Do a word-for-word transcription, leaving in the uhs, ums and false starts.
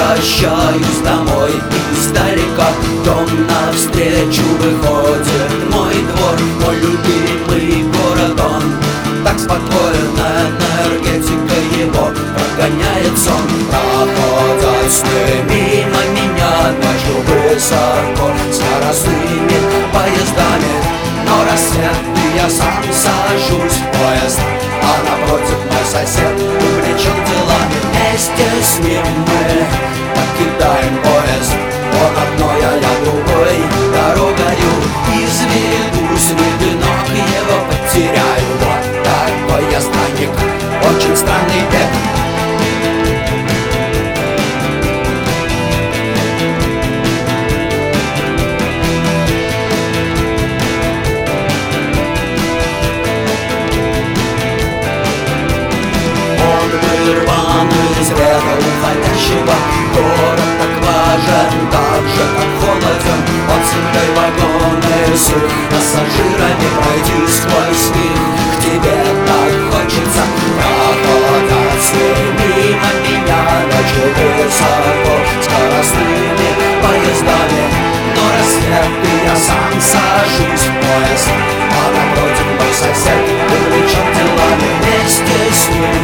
возвращаюсь домой. Издалека дом навстречу выходит мой двор, мой любимый город он. Так спокойно энергетика его прогоняет сон. Проходят сны мимо меня ночью высоко скоростными поездами, но рассвет и я сам сажусь в поезд, а напротив мой сосед увлечен делами. Вместе с ним мы покидаем поезд, он одной, а я другой дорогою из виду, с виду ног его потеряю. Вот такой я странник, очень странный бег. Вырван из века уходящего, город так важен, так же как холоден. Под землей вагоны с их пассажирами, пройти сквозь них к тебе так хочется. Проходят сны мимо меня ночью высоко скоростными поездами, но рассвет и я сам сажусь в поезд, а напротив мой сосед увлечен делами. Вместе с ним